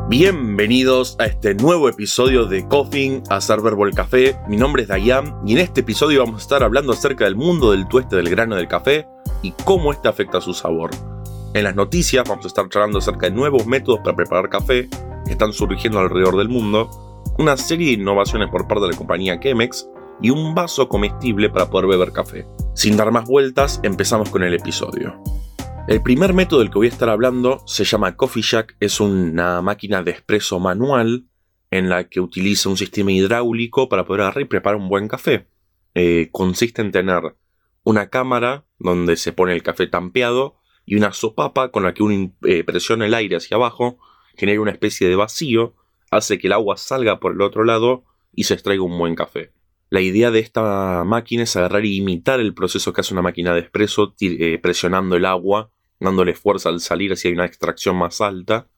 Bienvenidos a este nuevo episodio de Coffin a Server Ball Café. Mi nombre es Dayan y en este episodio vamos a estar hablando acerca del mundo del tueste del grano del café y cómo este afecta a su sabor. En las noticias vamos a estar charlando acerca de nuevos métodos para preparar café que están surgiendo alrededor del mundo, una serie de innovaciones por parte de la compañía Chemex y un vaso comestible para poder beber café. Sin dar más vueltas, empezamos con el episodio. El primer método del que voy a estar hablando se llama Coffee Jack. Es una máquina de espresso manual en la que utiliza un sistema hidráulico para poder agarrar y preparar un buen café. Consiste en tener una cámara donde se pone el café tampeado y una sopapa con la que uno presiona el aire hacia abajo, genera una especie de vacío, hace que el agua salga por el otro lado y se extraiga un buen café. La idea de esta máquina es agarrar y imitar el proceso que hace una máquina de espresso, presionando el agua, dándole fuerza al salir así hay una extracción más alta,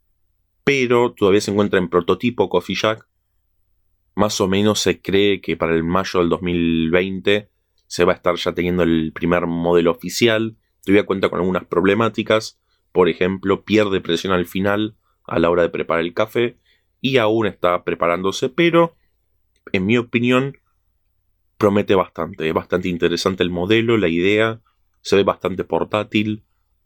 pero todavía se encuentra en prototipo Coffee Jack. Más o menos se cree que para el mayo del 2020 se va a estar ya teniendo el primer modelo oficial. Todavía cuenta con algunas problemáticas, por ejemplo, pierde presión al final a la hora de preparar el café y aún está preparándose, pero en mi opinión promete bastante. Es bastante interesante el modelo, la idea, se ve bastante portátil.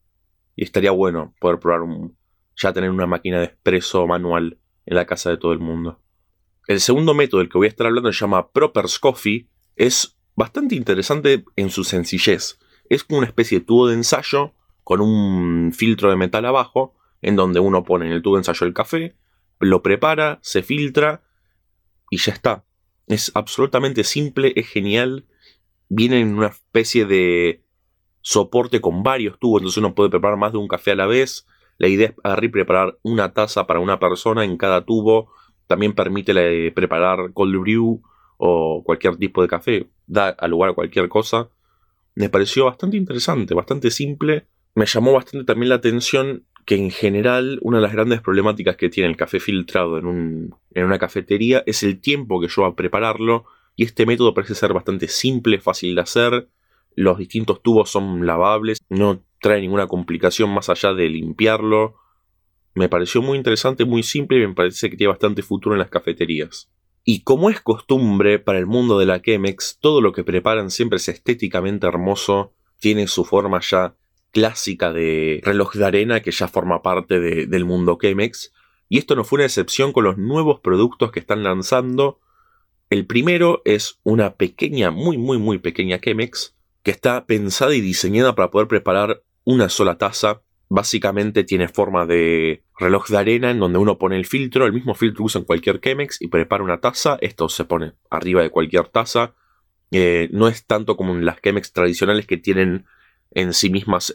Y estaría bueno poder probar ya tener una máquina de espresso manual en la casa de todo el mundo. El segundo método del que voy a estar hablando se llama Proper's Coffee. Es bastante interesante en su sencillez. Es como una especie de tubo de ensayo con un filtro de metal abajo, en donde uno pone en el tubo de ensayo el café, lo prepara, se filtra y ya está. Es absolutamente simple, es genial. Viene en una especie de soporte con varios tubos, entonces uno puede preparar más de un café a la vez. La idea es agarrar y preparar una taza para una persona en cada tubo. También permite preparar cold brew o cualquier tipo de café. Da al lugar a cualquier cosa. Me pareció bastante interesante, bastante simple. Me llamó bastante también la atención que en general una de las grandes problemáticas que tiene el café filtrado en una cafetería es el tiempo que lleva a prepararlo. Y este método parece ser bastante simple, fácil de hacer. Los distintos tubos son lavables, no trae ninguna complicación más allá de limpiarlo. Me pareció muy interesante, muy simple y me parece que tiene bastante futuro en las cafeterías. Y como es costumbre para el mundo de la Chemex, todo lo que preparan siempre es estéticamente hermoso, tiene su forma ya clásica de reloj de arena que ya forma parte del mundo Chemex. Y esto no fue una excepción con los nuevos productos que están lanzando. El primero es una pequeña, muy pequeña Chemex, que está pensada y diseñada para poder preparar una sola taza. Básicamente tiene forma de reloj de arena en donde uno pone el filtro, el mismo filtro usa en cualquier Chemex y prepara una taza. Esto se pone arriba de cualquier taza. No es tanto como en las Chemex tradicionales que tienen en sí mismas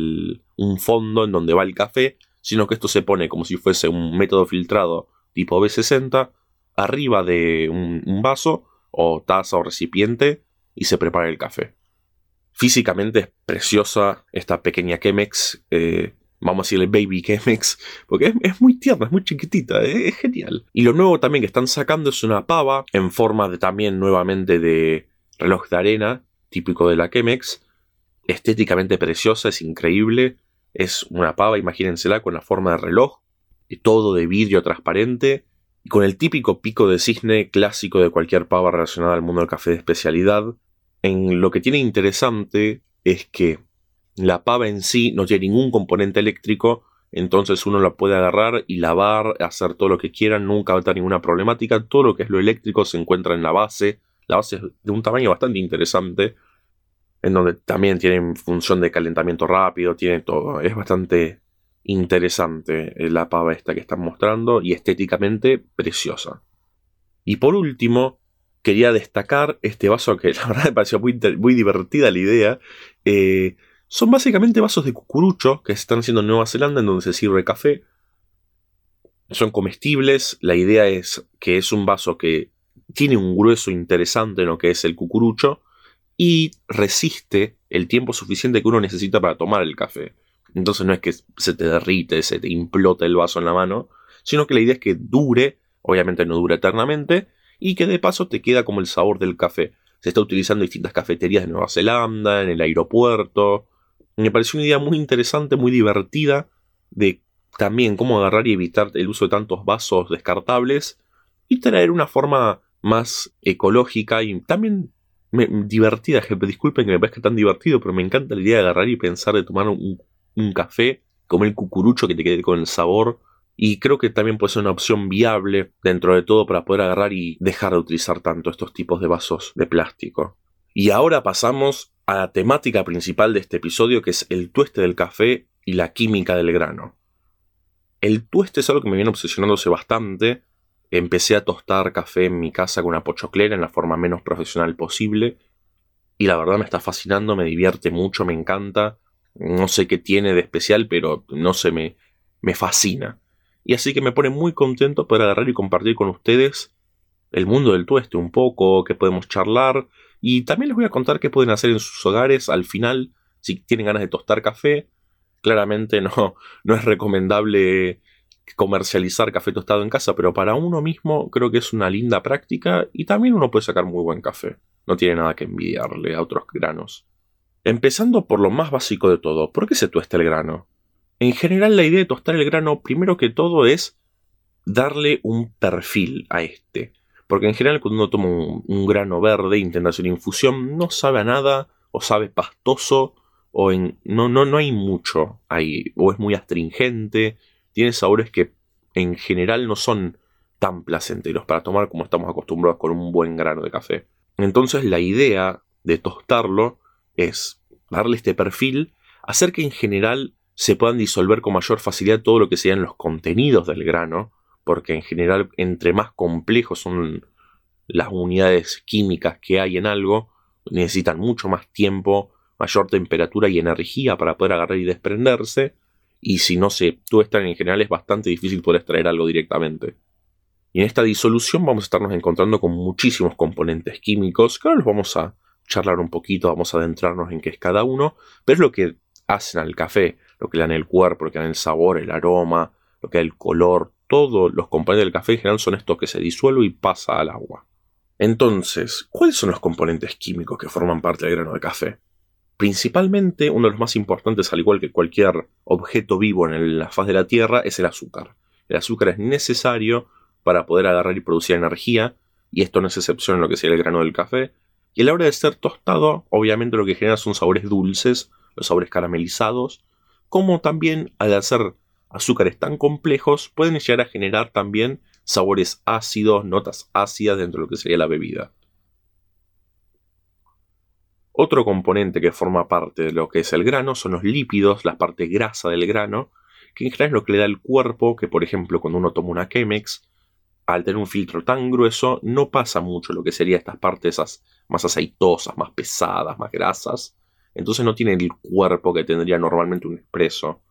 un fondo en donde va el café, sino que esto se pone como si fuese un método filtrado tipo B60 arriba de un vaso o taza o recipiente y se prepara el café. Físicamente es preciosa esta pequeña Chemex, vamos a decirle Baby Chemex, porque es muy tierna, es muy chiquitita, es genial. Y lo nuevo también que están sacando es una pava en forma de también nuevamente de reloj de arena, típico de la Chemex. Estéticamente preciosa, es increíble. Es una pava, imagínensela, con la forma de reloj, y todo de vidrio transparente, y con el típico pico de cisne clásico de cualquier pava relacionada al mundo del café de especialidad. En lo que tiene interesante es que la pava en sí no tiene ningún componente eléctrico, entonces uno la puede agarrar y lavar, hacer todo lo que quiera, nunca va a tener ninguna problemática. Todo lo que es lo eléctrico se encuentra en la base. La base es de un tamaño bastante interesante, en donde también tiene función de calentamiento rápido, tiene todo. Es bastante interesante la pava esta que están mostrando y estéticamente preciosa. Y por último, quería destacar este vaso que la verdad me pareció muy divertida la idea. Son básicamente vasos de cucurucho que se están haciendo en Nueva Zelanda, en donde se sirve café. Son comestibles. La idea es que es un vaso que tiene un grueso interesante en lo que es el cucurucho y resiste el tiempo suficiente que uno necesita para tomar el café. Entonces no es que se te derrite, se te implota el vaso en la mano, sino que la idea es que dure, obviamente no dura eternamente, y que de paso te queda como el sabor del café. Se está utilizando en distintas cafeterías de Nueva Zelanda, en el aeropuerto. Me pareció una idea muy interesante, muy divertida, de también cómo agarrar y evitar el uso de tantos vasos descartables y traer una forma más ecológica y también divertida. Disculpen que me parezca tan divertido, pero me encanta la idea de agarrar y pensar de tomar un café, comer el cucurucho que te quede con el sabor. Y creo que también puede ser una opción viable dentro de todo para poder agarrar y dejar de utilizar tanto estos tipos de vasos de plástico. Y ahora pasamos a la temática principal de este episodio, que es el tueste del café y la química del grano. El tueste es algo que me viene obsesionándose bastante. Empecé a tostar café en mi casa con una pochoclera en la forma menos profesional posible. Y la verdad me está fascinando, me divierte mucho, me encanta. No sé qué tiene de especial, pero no sé, me fascina. Y así que me pone muy contento poder agarrar y compartir con ustedes el mundo del tueste un poco, qué podemos charlar. Y también les voy a contar qué pueden hacer en sus hogares al final, si tienen ganas de tostar café. Claramente no es recomendable comercializar café tostado en casa, pero para uno mismo creo que es una linda práctica y también uno puede sacar muy buen café. No tiene nada que envidiarle a otros granos. Empezando por lo más básico de todo, ¿por qué se tuesta el grano? En general, la idea de tostar el grano, primero que todo, es darle un perfil a este. Porque en general, cuando uno toma un grano verde e intenta hacer infusión, no sabe a nada, o sabe pastoso, o no hay mucho ahí, o es muy astringente, tiene sabores que en general no son tan placenteros para tomar como estamos acostumbrados con un buen grano de café. Entonces, la idea de tostarlo es darle este perfil, hacer que en general se puedan disolver con mayor facilidad todo lo que sean los contenidos del grano, porque en general entre más complejos son las unidades químicas que hay en algo, necesitan mucho más tiempo, mayor temperatura y energía para poder agarrar y desprenderse, y si no se tuestan en general es bastante difícil poder extraer algo directamente. Y en esta disolución vamos a estarnos encontrando con muchísimos componentes químicos, que ahora los vamos a charlar un poquito, vamos a adentrarnos en qué es cada uno, pero es lo que hacen al café, lo que le dan el cuerpo, lo que le dan el sabor, el aroma, lo que da el color. Todos los componentes del café en general son estos que se disuelven y pasa al agua. Entonces, ¿cuáles son los componentes químicos que forman parte del grano de café? Principalmente, uno de los más importantes, al igual que cualquier objeto vivo en la faz de la Tierra, es el azúcar. El azúcar es necesario para poder agarrar y producir energía, y esto no es excepción en lo que sería el grano del café. Y a la hora de ser tostado, obviamente lo que genera son sabores dulces, los sabores caramelizados, como también al hacer azúcares tan complejos pueden llegar a generar también sabores ácidos, notas ácidas dentro de lo que sería la bebida. Otro componente que forma parte de lo que es el grano son los lípidos, la parte grasa del grano, que en general es lo que le da el cuerpo, que por ejemplo cuando uno toma una Chemex, al tener un filtro tan grueso no pasa mucho lo que sería estas partes más aceitosas, más pesadas, más grasas. Entonces no tiene el cuerpo que tendría normalmente un espresso.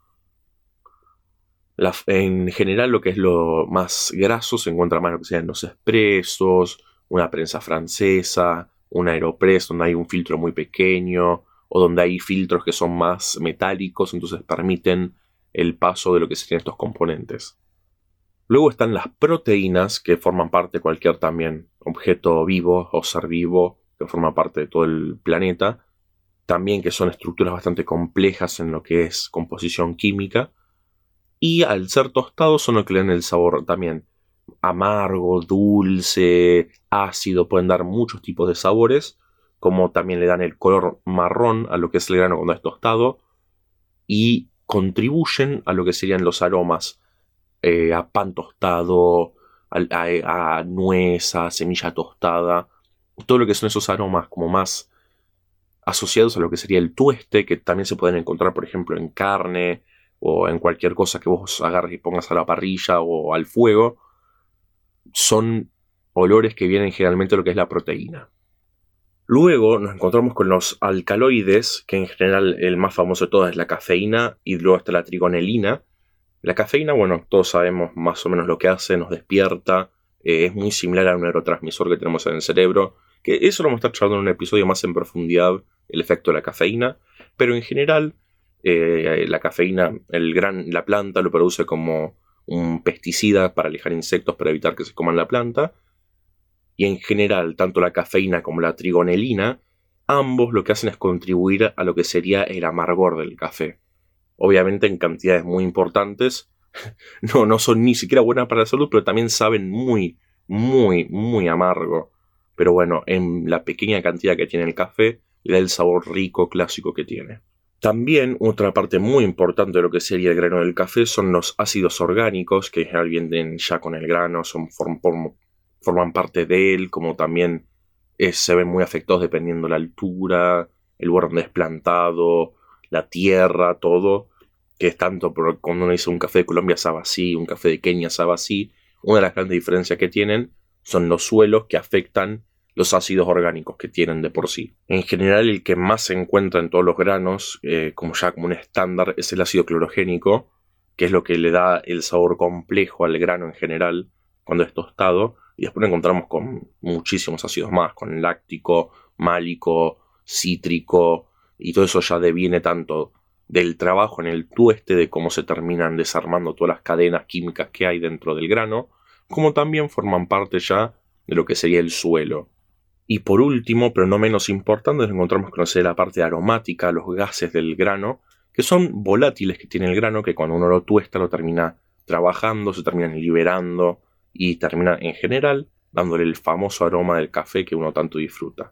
En general lo que es lo más graso se encuentra más en lo que sean los espressos, una prensa francesa, un Aeropress donde hay un filtro muy pequeño o donde hay filtros que son más metálicos, entonces permiten el paso de lo que serían estos componentes. Luego están las proteínas que forman parte de cualquier también objeto vivo o ser vivo que forma parte de todo el planeta. También que son estructuras bastante complejas en lo que es composición química. Y al ser tostados son los que le dan el sabor también amargo, dulce, ácido. Pueden dar muchos tipos de sabores. Como también le dan el color marrón a lo que es el grano cuando es tostado. Y contribuyen a lo que serían los aromas. A pan tostado, a nuez, a semilla tostada. Todo lo que son esos aromas como más asociados a lo que sería el tueste, que también se pueden encontrar, por ejemplo, en carne o en cualquier cosa que vos agarres y pongas a la parrilla o al fuego, son olores que vienen generalmente de lo que es la proteína. Luego nos encontramos con los alcaloides, que en general el más famoso de todos es la cafeína, y luego está la trigonelina. La cafeína, bueno, todos sabemos más o menos lo que hace, nos despierta, es muy similar a un neurotransmisor que tenemos en el cerebro, que eso lo vamos a estar charlando en un episodio más en profundidad, el efecto de la cafeína, pero en general la cafeína, la planta lo produce como un pesticida para alejar insectos para evitar que se coman la planta, y en general tanto la cafeína como la trigonelina, ambos lo que hacen es contribuir a lo que sería el amargor del café. Obviamente en cantidades muy importantes, no son ni siquiera buenas para la salud, pero también saben muy, muy, muy amargo. Pero bueno, en la pequeña cantidad que tiene el café, le da el sabor rico, clásico que tiene. También otra parte muy importante de lo que sería el grano del café son los ácidos orgánicos, que en general vienen ya con el grano, forman parte de él, como también se ven muy afectados dependiendo la altura, el lugar donde es plantado, la tierra, todo, que es tanto por cuando uno dice un café de Colombia sabe así, un café de Kenia sabe así. Una de las grandes diferencias que tienen son los suelos que afectan los ácidos orgánicos que tienen de por sí. En general, el que más se encuentra en todos los granos, como un estándar, es el ácido clorogénico, que es lo que le da el sabor complejo al grano en general cuando es tostado. Y después lo encontramos con muchísimos ácidos más, con láctico, málico, cítrico, y todo eso ya deviene tanto del trabajo en el tueste, de cómo se terminan desarmando todas las cadenas químicas que hay dentro del grano, como también forman parte ya de lo que sería el suelo. Y por último, pero no menos importante, nos encontramos con la parte aromática, los gases del grano, que son volátiles que tiene el grano, que cuando uno lo tuesta lo termina trabajando, se terminan liberando y termina en general dándole el famoso aroma del café que uno tanto disfruta.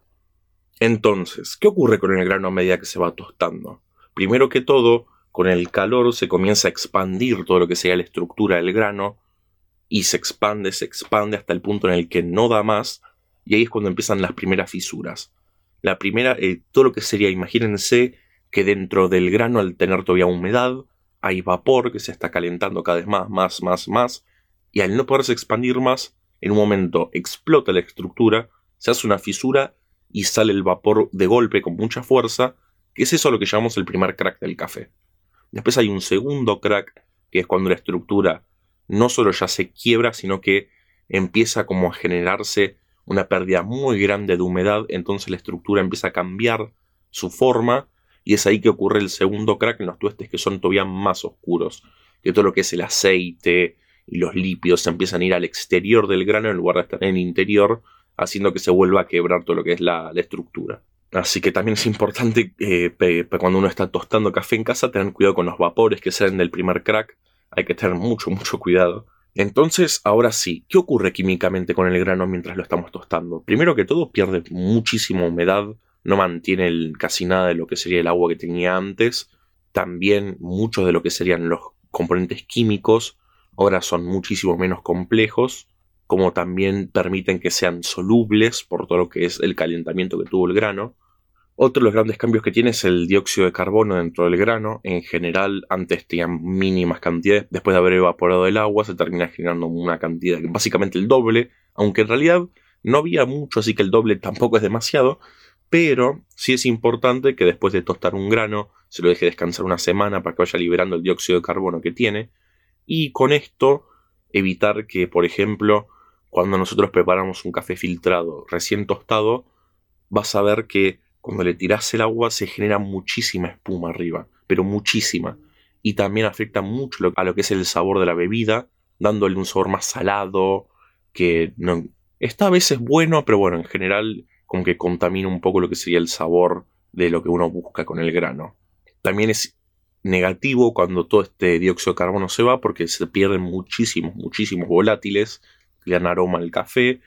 Entonces, ¿qué ocurre con el grano a medida que se va tostando? Primero que todo, con el calor se comienza a expandir todo lo que sea la estructura del grano y se expande hasta el punto en el que no da más. Y ahí es cuando empiezan las primeras fisuras. La primera, todo lo que sería, imagínense que dentro del grano, al tener todavía humedad, hay vapor que se está calentando cada vez más. Y al no poderse expandir más, en un momento explota la estructura, se hace una fisura y sale el vapor de golpe con mucha fuerza, que es eso lo que llamamos el primer crack del café. Después hay un segundo crack, que es cuando la estructura no solo ya se quiebra, sino que empieza como a generarse una pérdida muy grande de humedad, entonces la estructura empieza a cambiar su forma, y es ahí que ocurre el segundo crack en los tuestes, que son todavía más oscuros, que todo lo que es el aceite y los lípidos se empiezan a ir al exterior del grano en lugar de estar en el interior, haciendo que se vuelva a quebrar todo lo que es la estructura. Así que también es importante cuando uno está tostando café en casa tener cuidado con los vapores que salen del primer crack. Hay que tener mucho cuidado. Entonces, ahora sí, ¿qué ocurre químicamente con el grano mientras lo estamos tostando? Primero que todo, pierde muchísima humedad, no mantiene casi nada de lo que sería el agua que tenía antes. También muchos de lo que serían los componentes químicos ahora son muchísimo menos complejos, como también permiten que sean solubles por todo lo que es el calentamiento que tuvo el grano. Otro de los grandes cambios que tiene es el dióxido de carbono dentro del grano. En general, antes tenían mínimas cantidades. Después de haber evaporado el agua, se termina generando una cantidad, básicamente el doble. Aunque en realidad no había mucho, así que el doble tampoco es demasiado. Pero sí es importante que después de tostar un grano, se lo deje descansar una semana para que vaya liberando el dióxido de carbono que tiene. Y con esto, evitar que, por ejemplo, cuando nosotros preparamos un café filtrado recién tostado, vas a ver que cuando le tirás el agua se genera muchísima espuma arriba, pero muchísima. Y también afecta mucho a lo que es el sabor de la bebida, dándole un sabor más salado, que no, está a veces bueno, pero bueno, en general como que contamina un poco lo que sería el sabor de lo que uno busca con el grano. También es negativo cuando todo este dióxido de carbono se va, porque se pierden muchísimos volátiles que le dan aroma al café.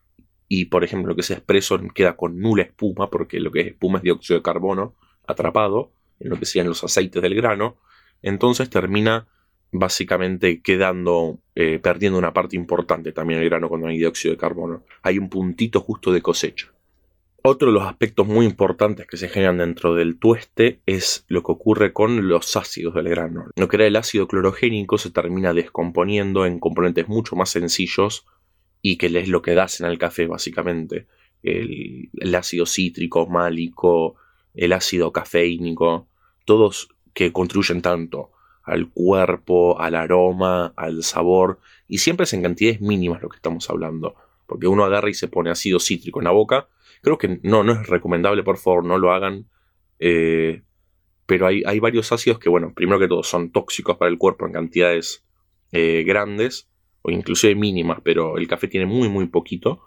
Y, por ejemplo, lo que es espresso queda con nula espuma, porque lo que es espuma es dióxido de carbono atrapado en lo que sean los aceites del grano. Entonces termina básicamente perdiendo una parte importante también el grano cuando hay dióxido de carbono. Hay un puntito justo de cosecha. Otro de los aspectos muy importantes que se generan dentro del tueste es lo que ocurre con los ácidos del grano. Lo que era el ácido clorogénico se termina descomponiendo en componentes mucho más sencillos, y que es lo que hacen al café básicamente. El ácido cítrico, málico, el ácido cafeínico, todos que contribuyen tanto al cuerpo, al aroma, al sabor, y siempre es en cantidades mínimas lo que estamos hablando, porque uno agarra y se pone ácido cítrico en la boca. Creo que no es recomendable, por favor, no lo hagan, pero hay varios ácidos que, bueno, primero que todo son tóxicos para el cuerpo en cantidades grandes, o inclusive mínimas, pero el café tiene muy poquito.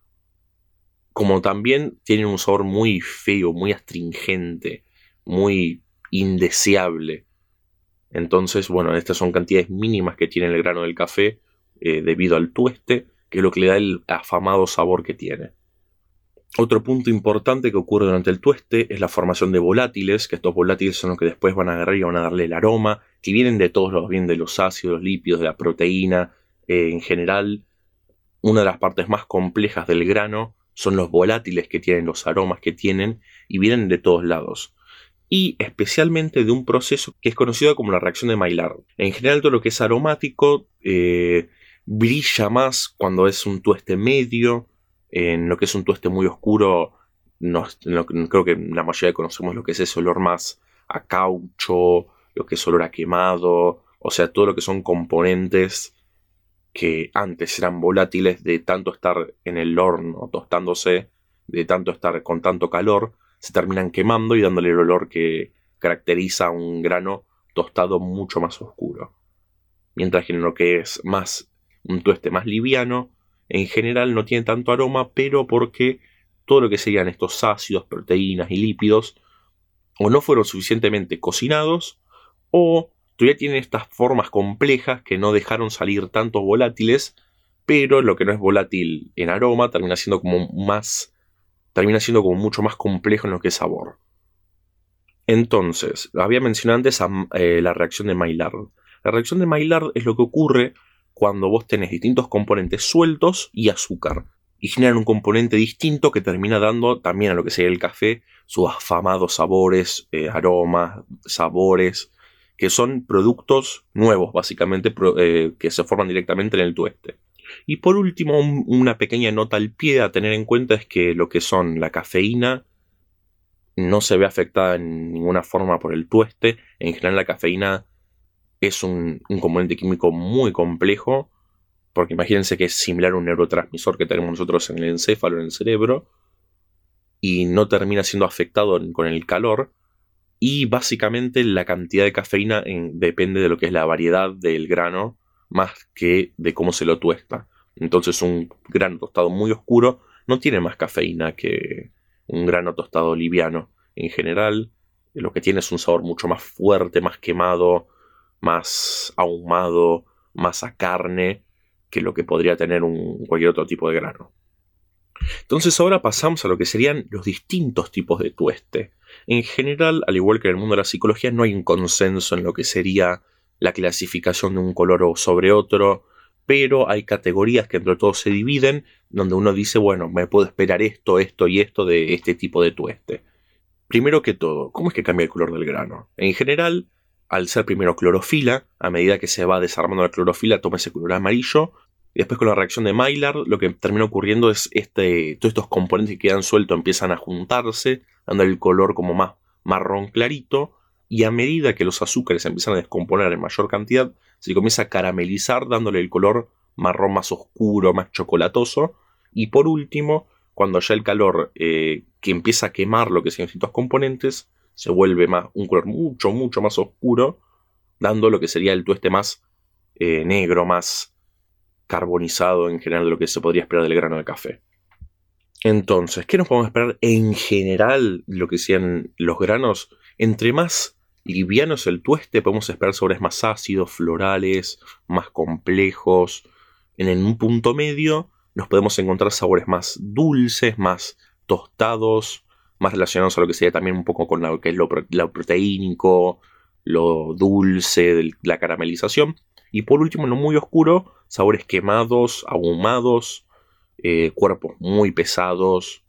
Como también tienen un sabor muy feo, muy astringente, muy indeseable. Entonces, bueno, estas son cantidades mínimas que tiene el grano del café debido al tueste, que es lo que le da el afamado sabor que tiene. Otro punto importante que ocurre durante el tueste es la formación de volátiles, que estos volátiles son los que después van a agarrar y van a darle el aroma, que vienen de todos los, vienen de los ácidos, los lípidos, de la proteína. En general, una de las partes más complejas del grano son los volátiles que tienen, los aromas que tienen, y vienen de todos lados. Y especialmente de un proceso que es conocido como la reacción de Maillard. En general, todo lo que es aromático brilla más cuando es un tueste medio. En lo que es un tueste muy oscuro, creo que la mayoría conocemos lo que es ese olor más a caucho, lo que es olor a quemado, o sea, todo lo que son componentes que antes eran volátiles de tanto estar en el horno tostándose, de tanto estar con tanto calor, se terminan quemando y dándole el olor que caracteriza a un grano tostado mucho más oscuro. Mientras que en lo que es más un tueste más liviano, en general no tiene tanto aroma, pero porque todo lo que serían estos ácidos, proteínas y lípidos o no fueron suficientemente cocinados o todavía tienen estas formas complejas que no dejaron salir tantos volátiles, pero lo que no es volátil en aroma termina siendo como mucho más complejo en lo que es sabor. Entonces, había mencionado antes la reacción de Maillard. La reacción de Maillard es lo que ocurre cuando vos tenés distintos componentes sueltos y azúcar, y generan un componente distinto que termina dando también a lo que sería el café sus afamados sabores, aromas, sabores, que son productos nuevos básicamente que se forman directamente en el tueste. Y por último, una pequeña nota al pie a tener en cuenta es que lo que son la cafeína no se ve afectada en ninguna forma por el tueste. En general la cafeína es un componente químico muy complejo, porque imagínense que es similar a un neurotransmisor que tenemos nosotros en el encéfalo, en el cerebro, y no termina siendo afectado con el calor, y básicamente la cantidad de cafeína depende de lo que es la variedad del grano, más que de cómo se lo tuesta. Entonces un grano tostado muy oscuro no tiene más cafeína que un grano tostado liviano. En general, lo que tiene es un sabor mucho más fuerte, más quemado, más ahumado, más a carne que lo que podría tener cualquier otro tipo de grano. Entonces ahora pasamos a lo que serían los distintos tipos de tueste. En general, al igual que en el mundo de la psicología, no hay un consenso en lo que sería la clasificación de un color sobre otro, pero hay categorías que entre todos se dividen, donde uno dice, bueno, me puedo esperar esto, esto y esto de este tipo de tueste. Primero que todo, ¿cómo es que cambia el color del grano? En general, al ser primero clorofila, a medida que se va desarmando la clorofila, toma ese color amarillo. Y después con la reacción de Maillard, lo que termina ocurriendo es todos estos componentes que quedan sueltos empiezan a juntarse, dando el color como más marrón clarito. Y a medida que los azúcares se empiezan a descomponer en mayor cantidad, se comienza a caramelizar, dándole el color marrón más oscuro, más chocolatoso. Y por último, cuando ya el calor que empieza a quemar lo que son distintos componentes, se vuelve un color mucho, mucho más oscuro, dando lo que sería el tueste más negro, más carbonizado en general de lo que se podría esperar del grano de café. Entonces, ¿qué nos podemos esperar en general lo que sean los granos? Entre más livianos el tueste, podemos esperar sabores más ácidos, florales, más complejos. En un punto medio nos podemos encontrar sabores más dulces, más tostados, más relacionados a lo que sería también un poco con lo que es lo proteínico, lo dulce, la caramelización. Y por último, en lo muy oscuro, sabores quemados, ahumados, cuerpos muy pesados.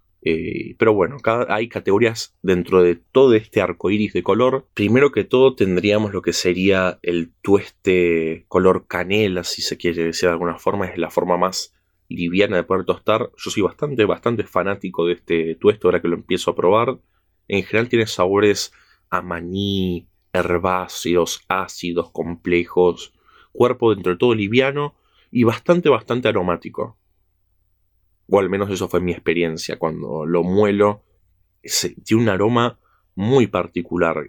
Pero bueno, hay categorías dentro de todo este arco iris de color. Primero que todo tendríamos lo que sería el tueste color canela, si se quiere decir de alguna forma. Es la forma más liviana de poder tostar. Yo soy bastante fanático de este tueste ahora que lo empiezo a probar. En general tiene sabores a maní, herbáceos, ácidos, complejos. Cuerpo dentro de todo liviano y bastante aromático. O al menos eso fue mi experiencia. Cuando lo muelo, tiene un aroma muy particular.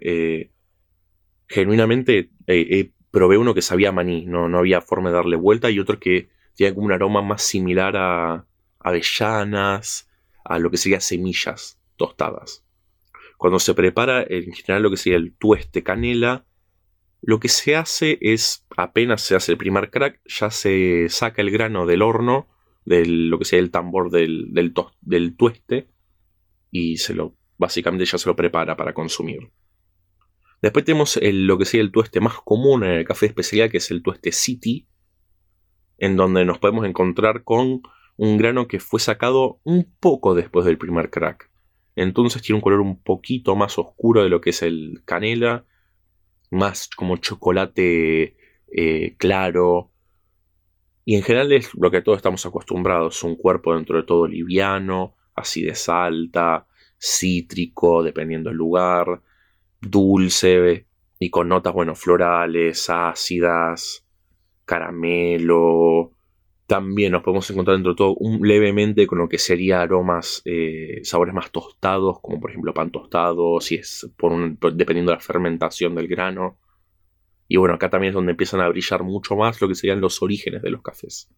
Genuinamente probé uno que sabía a maní, no había forma de darle vuelta, y otro que tiene como un aroma más similar a avellanas, a lo que sería semillas tostadas. Cuando se prepara, en general lo que sería el tueste canela, Lo que se hace es, apenas se hace el primer crack, ya se saca el grano del horno, de lo que sea el tambor del tueste, y básicamente ya se lo prepara para consumir. Después tenemos lo que sería el tueste más común en el café de especialidad, que es el tueste City, en donde nos podemos encontrar con un grano que fue sacado un poco después del primer crack. Entonces tiene un color un poquito más oscuro de lo que es el canela, más como chocolate claro. Y en general es lo que todos estamos acostumbrados, un cuerpo dentro de todo liviano, acidez alta, cítrico, dependiendo del lugar, dulce y con notas, florales, ácidas, caramelo. También nos podemos encontrar dentro de todo levemente con lo que sería aromas, sabores más tostados, como por ejemplo pan tostado, si es dependiendo de la fermentación del grano. Y acá también es donde empiezan a brillar mucho más lo que serían los orígenes de los cafés.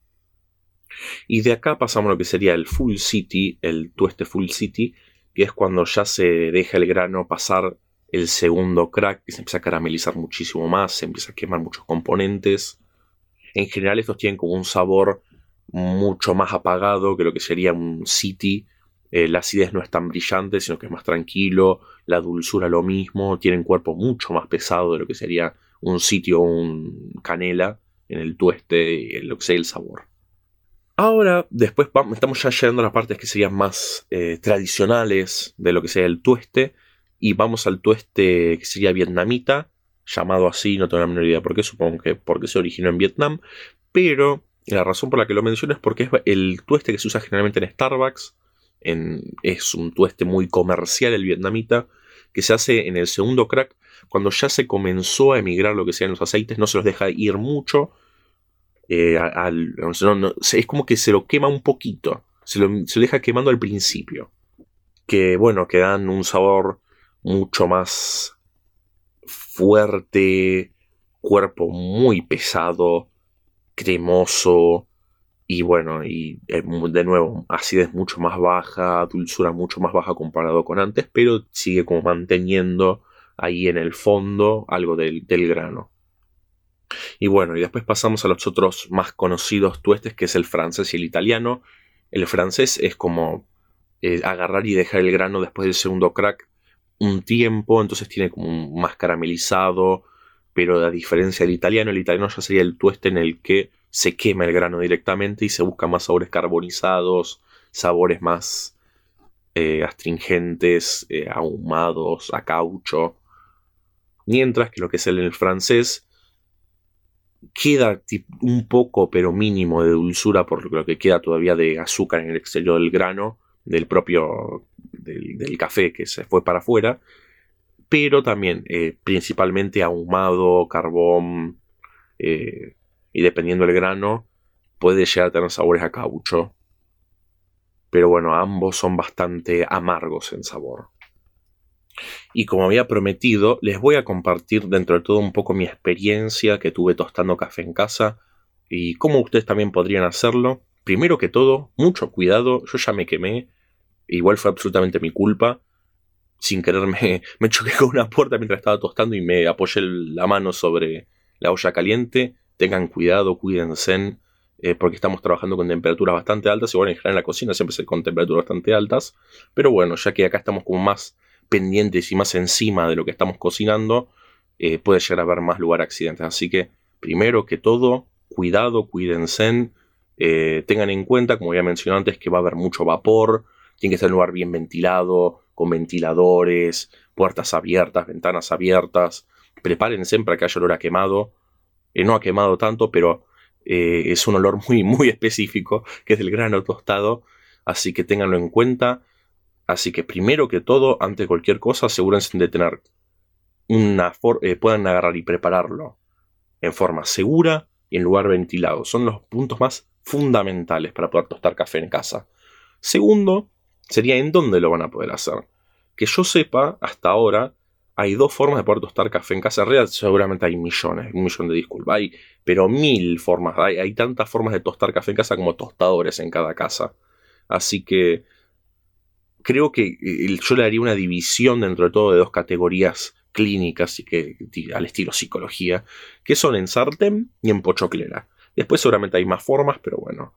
Y de acá pasamos a lo que sería el Full City, el tueste Full City, que es cuando ya se deja el grano pasar el segundo crack, que se empieza a caramelizar muchísimo más, se empieza a quemar muchos componentes. En general estos tienen como un sabor mucho más apagado que lo que sería un City. La acidez no es tan brillante, sino que es más tranquilo. La dulzura lo mismo. Tienen cuerpo mucho más pesado de lo que sería un City o un canela en el tueste, en lo que sea el sabor. Ahora, después estamos ya llegando a las partes que serían más tradicionales de lo que sería el tueste. Y vamos al tueste que sería vietnamita, llamado así, no tengo la menor idea por qué, supongo que porque se originó en Vietnam. Pero la razón por la que lo menciono es porque es el tueste que se usa generalmente en Starbucks. Es un tueste muy comercial el vietnamita, que se hace en el segundo crack, cuando ya se comenzó a emigrar lo que sean los aceites, no se los deja ir mucho. Es como que se lo quema un poquito, se lo deja quemando al principio, que dan un sabor mucho más fuerte, cuerpo muy pesado, cremoso, y de nuevo, acidez mucho más baja, dulzura mucho más baja comparado con antes, pero sigue como manteniendo ahí en el fondo algo del grano. Y después pasamos a los otros más conocidos tuestes, que es el francés y el italiano. El francés es como agarrar y dejar el grano después del segundo crack un tiempo, entonces tiene como más caramelizado, pero a diferencia del italiano, el italiano ya sería el tueste en el que se quema el grano directamente y se buscan más sabores carbonizados, sabores más astringentes, ahumados, a caucho. Mientras que lo que es el francés queda un poco, pero mínimo, de dulzura por lo que queda todavía de azúcar en el exterior del grano, del propio del café que se fue para afuera, pero también principalmente ahumado, carbón, y dependiendo del grano puede llegar a tener sabores a caucho, pero ambos son bastante amargos en sabor. Y como había prometido, les voy a compartir dentro de todo un poco mi experiencia que tuve tostando café en casa y cómo ustedes también podrían hacerlo. Primero que todo, mucho cuidado, yo ya me quemé, igual fue absolutamente mi culpa. Sin querer me choqué con una puerta mientras estaba tostando y me apoyé la mano sobre la olla caliente. Tengan cuidado, cuídense, porque estamos trabajando con temperaturas bastante altas. Y en general en la cocina siempre se con temperaturas bastante altas. Pero ya que acá estamos como más pendientes y más encima de lo que estamos cocinando, puede llegar a haber más lugar a accidentes. Así que, primero que todo, cuidado, cuídense. Tengan en cuenta, como había mencionado antes, que va a haber mucho vapor. Tiene que estar en un lugar bien ventilado, con ventiladores, puertas abiertas, ventanas abiertas. Prepárense para que haya olor a quemado. No ha quemado tanto, pero es un olor muy, muy específico, que es del grano tostado. Así que ténganlo en cuenta. Así que primero que todo, antes de cualquier cosa, asegúrense de tener puedan agarrar y prepararlo en forma segura y en lugar ventilado. Son los puntos más fundamentales para poder tostar café en casa. Segundo, sería en dónde lo van a poder hacer. Que yo sepa, hasta ahora, hay dos formas de poder tostar café en casa. En realidad seguramente hay millones, 1.000.000 de disculpas. Pero 1000 formas. Hay tantas formas de tostar café en casa como tostadores en cada casa. Así que creo que yo le daría una división dentro de todo de dos categorías clínicas y que al estilo psicología, que son en sartén y en pochoclera. Después seguramente hay más formas, pero bueno.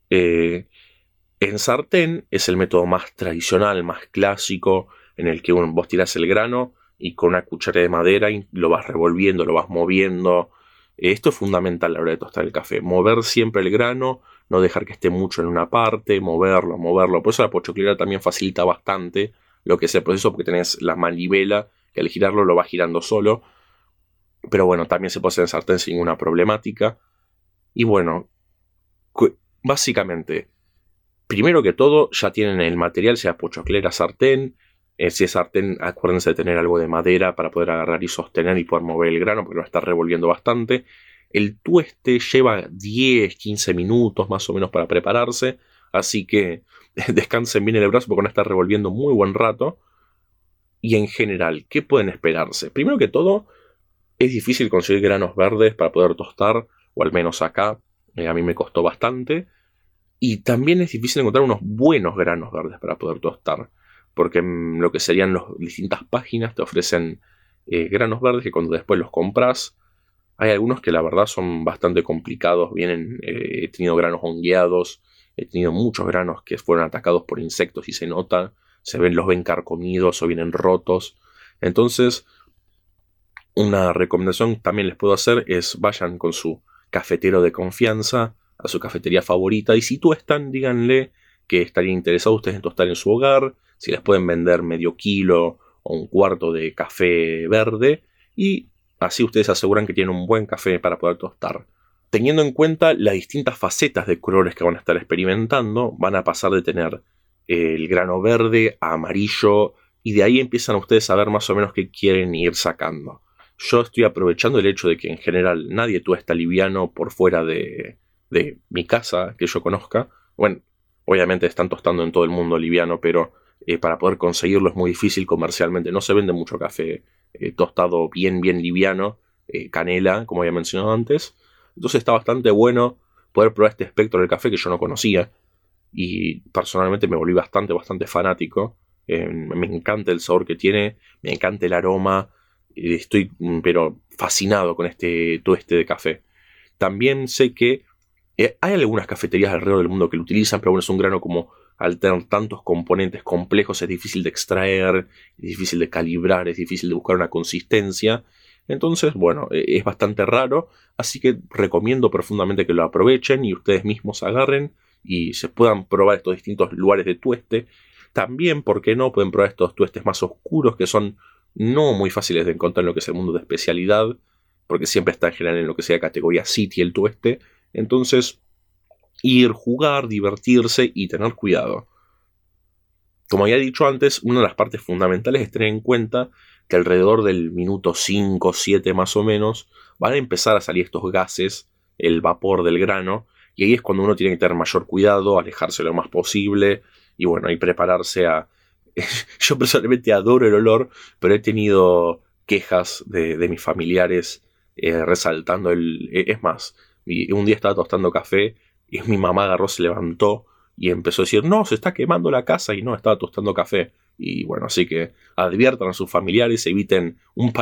En sartén es el método más tradicional, más clásico, en el que vos tirás el grano y con una cuchara de madera y lo vas revolviendo, lo vas moviendo. Esto es fundamental a la hora de tostar el café. Mover siempre el grano, no dejar que esté mucho en una parte, moverlo. Por eso la pochoclera también facilita bastante lo que es el proceso, porque tenés la manivela que al girarlo lo va girando solo. Pero bueno, también se puede hacer en sartén sin ninguna problemática. Y bueno, básicamente, primero que todo, ya tienen el material, sea pochoclera, sartén. Si es sartén, acuérdense de tener algo de madera para poder agarrar y sostener y poder mover el grano, porque lo está revolviendo bastante. El tueste lleva 10-15 minutos más o menos para prepararse, así que descansen bien el brazo porque van a estar revolviendo muy buen rato. Y en general, ¿qué pueden esperarse? Primero que todo, es difícil conseguir granos verdes para poder tostar, o al menos acá, a mí me costó bastante. Y también es difícil encontrar unos buenos granos verdes para poder tostar, porque en lo que serían las distintas páginas te ofrecen granos verdes que cuando después los compras, hay algunos que la verdad son bastante complicados. He tenido granos hongueados, he tenido muchos granos que fueron atacados por insectos y se nota, los ven carcomidos o vienen rotos. Entonces, una recomendación también les puedo hacer es vayan con su cafetero de confianza a su cafetería favorita y si tuestan, díganle que estarían interesados ustedes en tostar en su hogar, si les pueden vender medio kilo o un cuarto de café verde y así ustedes aseguran que tienen un buen café para poder tostar. Teniendo en cuenta las distintas facetas de colores que van a estar experimentando, van a pasar de tener el grano verde a amarillo y de ahí empiezan ustedes a ver más o menos qué quieren ir sacando. Yo estoy aprovechando el hecho de que en general nadie tuesta liviano por fuera de mi casa que yo conozca. Bueno, obviamente están tostando en todo el mundo liviano, pero para poder conseguirlo es muy difícil comercialmente. No se vende mucho café tostado bien liviano, canela, como había mencionado antes. Entonces está bastante bueno poder probar este espectro del café que yo no conocía. Y personalmente me volví bastante fanático. Me encanta el sabor que tiene, me encanta el aroma. Estoy pero fascinado con este tueste de café. También sé que hay algunas cafeterías alrededor del mundo que lo utilizan, pero bueno, es un grano como al tener tantos componentes complejos es difícil de extraer, es difícil de calibrar, es difícil de buscar una consistencia. Entonces, bueno, es bastante raro, así que recomiendo profundamente que lo aprovechen y ustedes mismos agarren y se puedan probar estos distintos lugares de tueste. También, ¿por qué no? Pueden probar estos tuestes más oscuros que son no muy fáciles de encontrar en lo que es el mundo de especialidad, porque siempre está en general en lo que sea categoría City el tueste. Entonces, jugar, divertirse y tener cuidado. Como ya he dicho antes, una de las partes fundamentales es tener en cuenta que alrededor del minuto 5, 7 más o menos, van a empezar a salir estos gases, el vapor del grano, y ahí es cuando uno tiene que tener mayor cuidado, alejarse lo más posible, y bueno, y prepararse a... Yo personalmente adoro el olor, pero he tenido quejas de mis familiares resaltando es más, un día estaba tostando café y mi mamá agarró, se levantó y empezó a decir, no, se está quemando la casa y no, estaba tostando café. Y bueno, así que adviertan a sus familiares, eviten un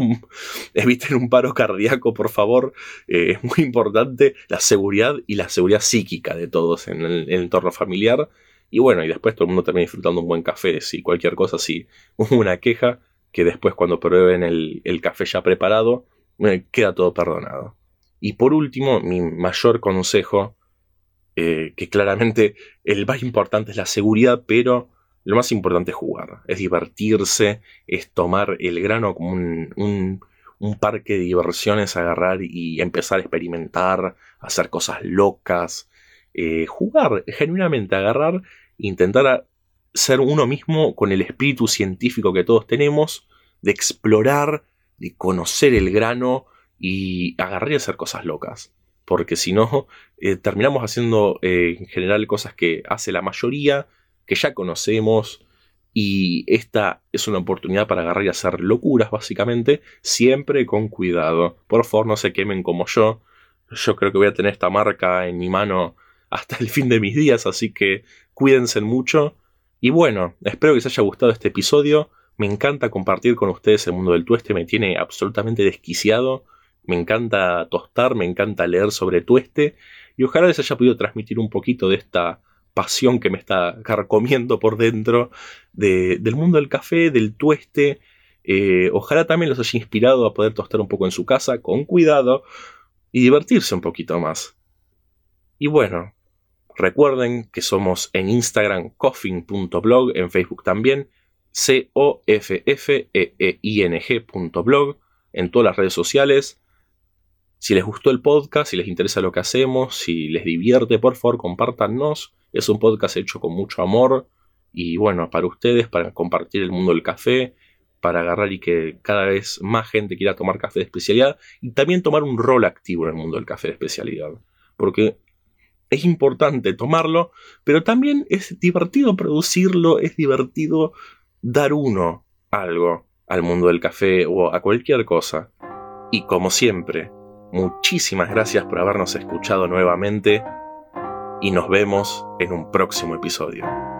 paro cardíaco, por favor. Es muy importante la seguridad y la seguridad psíquica de todos en el entorno familiar. Y bueno, y después todo el mundo termina disfrutando un buen café. Si cualquier cosa, si hubo una queja, que después cuando prueben el café ya preparado, queda todo perdonado. Y por último, mi mayor consejo, que claramente el más importante es la seguridad, pero lo más importante es jugar, es divertirse, es tomar el grano como un parque de diversiones, agarrar y empezar a experimentar, hacer cosas locas, jugar, genuinamente agarrar, intentar ser uno mismo con el espíritu científico que todos tenemos, de explorar, de conocer el grano y agarrar y hacer cosas locas. Porque si no, terminamos haciendo en general cosas que hace la mayoría, que ya conocemos, y esta es una oportunidad para agarrar y hacer locuras, básicamente, siempre con cuidado. Por favor, no se quemen como yo. Yo creo que voy a tener esta marca en mi mano hasta el fin de mis días, así que cuídense mucho. Y bueno, espero que les haya gustado este episodio. Me encanta compartir con ustedes el mundo del tueste, me tiene absolutamente desquiciado. Me encanta tostar, me encanta leer sobre tueste. Y ojalá les haya podido transmitir un poquito de esta pasión que me está carcomiendo por dentro del mundo del café, del tueste. Ojalá también los haya inspirado a poder tostar un poco en su casa, con cuidado, y divertirse un poquito más. Y bueno, recuerden que somos en Instagram coffin.blog, en Facebook también, coffeeing.blog, en todas las redes sociales. Si les gustó el podcast, si les interesa lo que hacemos, si les divierte, por favor, compártanos. Es un podcast hecho con mucho amor y bueno, para ustedes, para compartir el mundo del café, para agarrar y que cada vez más gente quiera tomar café de especialidad y también tomar un rol activo en el mundo del café de especialidad. Porque es importante tomarlo, pero también es divertido producirlo, es divertido dar algo al mundo del café o a cualquier cosa. Y como siempre, muchísimas gracias por habernos escuchado nuevamente y nos vemos en un próximo episodio.